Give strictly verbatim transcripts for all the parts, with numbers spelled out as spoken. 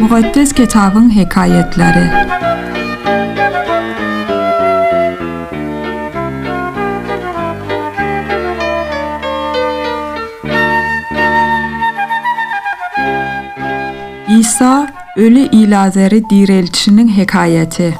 Mukaddes kitabın hikayetleri. İsa ölü İlazer'i diriltişinin hikayeti.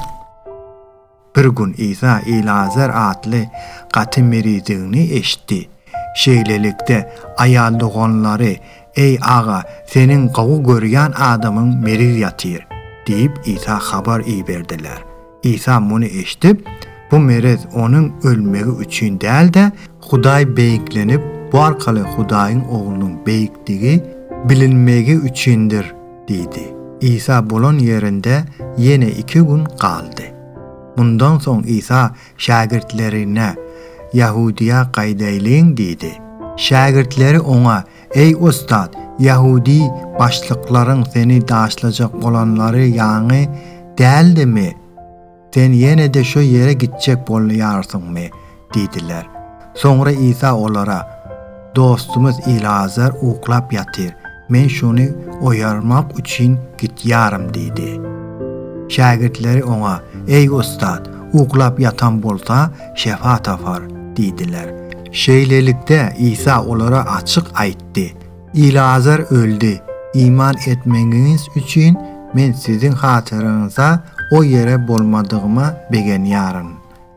Bir gün İsa İlazer adlı qatı meridigini eşitdi. Şeylelikte ayal doğanları, "Ey ağa, senin qağı görýän adamın merir yatır" deyip İsa habar iberdiler. İsa bunu eşitip, bu meriz onun ölmegi üçin değil de Hudaý beýiklenip bu arkaly Hudaýyň oğlunun beýikligi bilinmegi üçindir dedi. İsa bolan yerinde yine iki gün kaldı. Bundan soň İsa şagirtlerine Yahudiya gaýdaýlyň dedi. Şagirtleri ona, "Ey ustad, Yahudi başlıklaryň seni daşlajak bolanlary ýaňy däldimi? Sen yine de şu yere gitjek bolýarsyňmy?" dediler. Sonra İsa olara, "Dostumuz İlazer uklap yatyr. Men şunu oyarmak üçin gitýärem" dedi. Şagirtleri ona, "Ey ustad, uklap yatan bolsa şefa tapar" dediler. Şeylelikte İsa olara açık aýtdy. "İlazer öldü. İman etmeniz üçin men sizin hatırınıza o yere bolmadygyma begenýärem."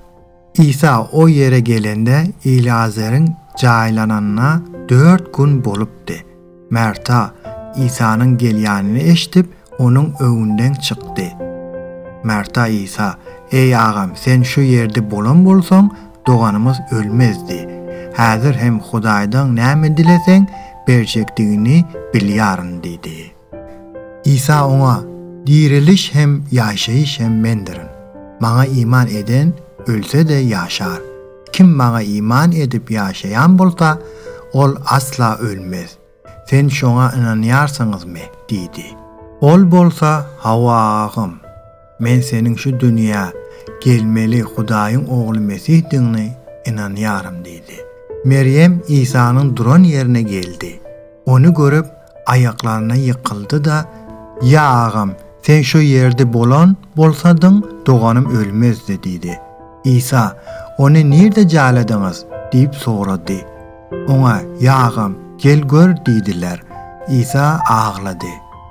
İsa o yere gelende İlazer'in jaýlananyna dört gün bolupdy. Merta İsa'nın gelýänini eşitip onun öwünden çykdy. Merta İsa, "Ey ağam, sen şu yerde bolan bolsaň doganymız ölmezdi. Häzir hem Hudaýdan näme dileseň berjekdigini bilýärem" dedi. İsa ona, "Diriliş hem ýaşaýyş hem mendirin. Maňa iman eden ölse de ýaşar. Kim maňa iman edip ýaşaýan bolsa, ol asla ölmez. Sen şoňa inanýarsyňyzmy?" dedi. "Ol bolsa, Hawwa'm, men senin şu dünýä gelmeli Hudaýyň ogly Mesihdigine inanýarym" dedi. Meryem İsa'nın duran yerine geldi. Onu görüp ayaklarına yıkıldı da, "Ya ağam, sen şu yerde bolan bolsadyň doganım ölmezdi" dedi. İsa, "Onu nerede jaladınız?" deyip soradı. Ona, "Ya ağam, gel gör" dediler. İsa ağladı.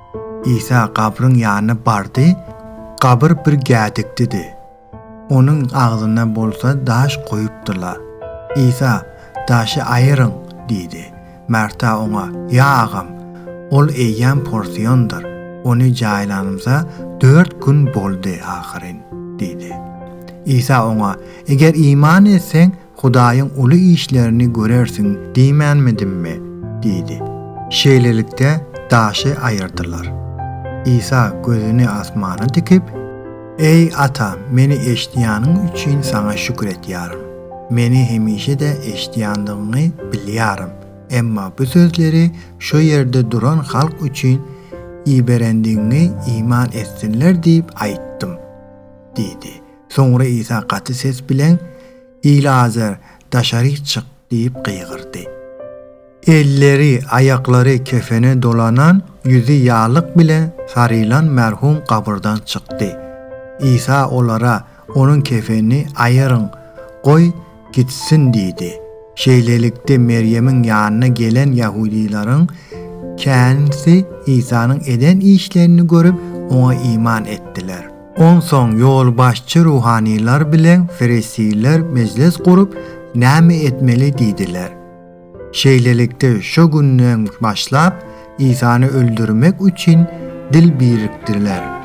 İsa kabrın ýanyna bardy. Kabr bir gädikdi. Onun ağzına bolsa daş koyupdylar. İsa, "Daşy aýyryň" dedi. Merta ona, "Ya ağam, ol eýýän porsiýondur. Onu jaýlanymsa dört gün boldy ahyryn" dedi. İsa ona, "Eger iman etseň Hudaýyň uly işlerini görersiň diýmänmidimmi?" dedi. Şeylelikte daşy aýyrdylar. İsa gözüni asmana dikip, "Ey ata, meni eşdiýanyň üçin sana şükür etýärem. Meni hemişe de eşdiýändiňi bilýärem. Emma bu sözleri şu yerde duran halk üçin iberendiňi iman etsinler diýip aýtdym" dedi. Sonra İsa gaty ses bilen, "İlazer, daşary çyk" diýip gıýgyrdy. Elleri, ayaklary kefene dolanan, yüzü yağlık bilen sarılan merhum kabrdan çıktı. İsa olara, "Onun kefeni ayırın, koy gitsin" dedi. Şeylelikte Meryem'in yanına gelen Yahudilerin kendisi İsa'nın eden işlerini görüp ona iman ettiler. On son yolbaşçı ruhaniler bilen Ferisiler meclis kurup näme etmeli dediler. Şeylelikte şu günden başlap İsa'nı öldürmek için dil biriktirdiler.